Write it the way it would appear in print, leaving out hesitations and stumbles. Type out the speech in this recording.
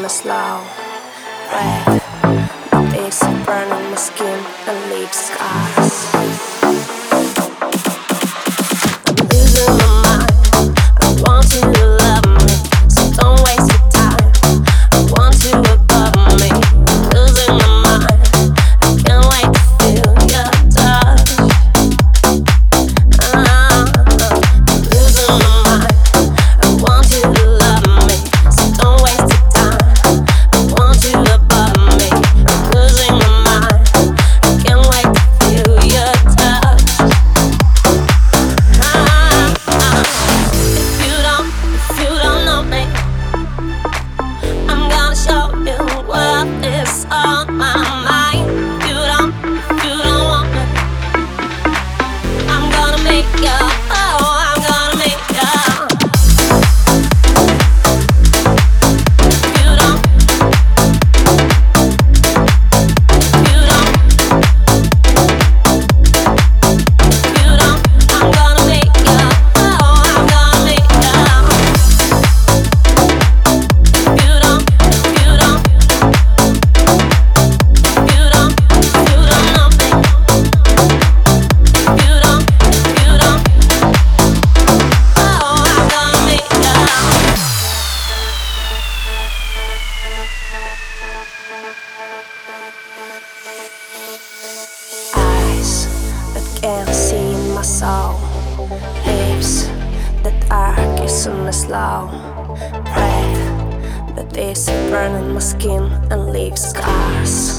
a slow breath, but it's burning my skin and leaves scars. I'm losing my mind. I want you to love me, so don't waste your time. I want you above me. I'm losing my mind. I can't wait to feel your touch. I'm losing my mind. I want you to love me, so don't waste your time. I want you above me. I'm losing my mind. I can't wait to feel your touch. If you don't know me, I'm gonna show you what is on my mind. If you don't want me, I'm gonna make you. Oh, I'm gonna make you. If you don't, I'm gonna make you. Oh, I'm gonna make you. If you don't know me, if you don't, oh, I'm gonna make you. Eyes that can't see my soul, lips that are kissing me slow, breath that is burning my skin and leaves scars.